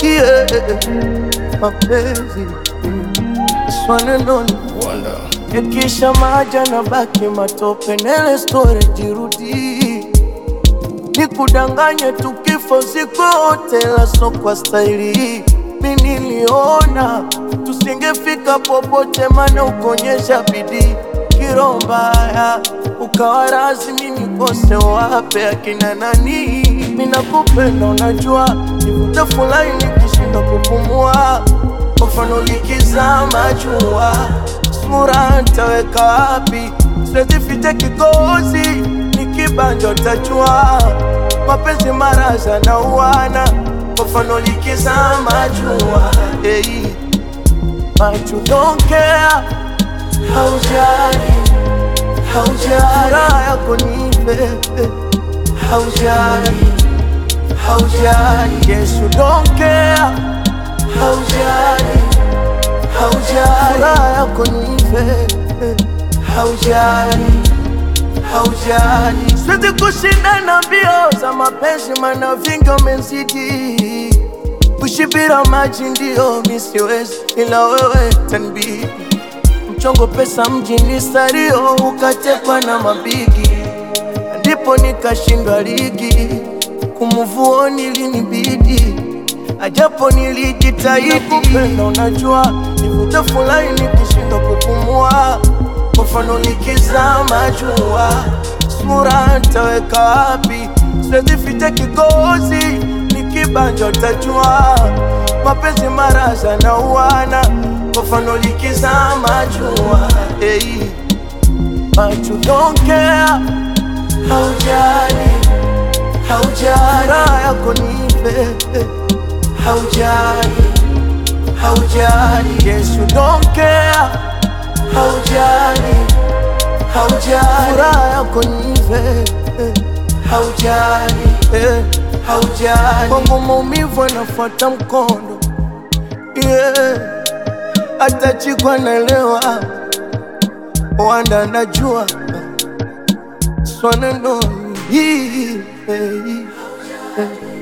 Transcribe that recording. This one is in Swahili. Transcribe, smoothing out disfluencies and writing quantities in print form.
Yeah, mapenzi swanenoni yakisha maja na baki matope, nele story jirudi. Nikudanganye tukifo siku wote, la so kwa staili. Mimi niliona tusingefika popote, mana ukonyesha bidii. Kirombaya ukawa rasmi nikose wape akina nani. Mimi nakupenda unajua, nivute fulani nikishinda kupumua. Kwa mfano likizama jua, sura nitaweka wapi? Siwezi ficha kikozi, nikibanja utajua. Mapenzi maraza na uwana, kwa mfano likizama jua. Hey, but you don't care. Haujali, haujali, raha yako nipe. Haujali, haujali, yes you don't care. Haujali, haujali, raha yako nipe. Haujali, haujali, siwezi kushindana mbio za mapenzi, mana vingi umezidi. Kushibira maji ndio mi siwezi, ila wewe tanbidi. Mchongo pesa mjini stario, ukatekwa na mabigi. Ndipo nikashindwa ligi, kumuvuoni linibidi. Ajapo nilijitahidi kupenda unajua, nivute fulani nikishindwa kupumua. Kwa mfano likizama jua, sura nitaweka wapi? Siwezi ficha kikozi, nikibanja utajua. Mapenzi maraza na uwana, kwa mfano likizama jua. Hey, but you don't care. Haujali, haujali, raha yako nipe. Haujali, haujali, yes you don't care. Haujali, haujali, raha yako nipe. Haujali, haujali, kwangu maumivu yanafuata mkondo. Yeah, hata chikwa naelewa, wanda najua. Swanenoni, hey.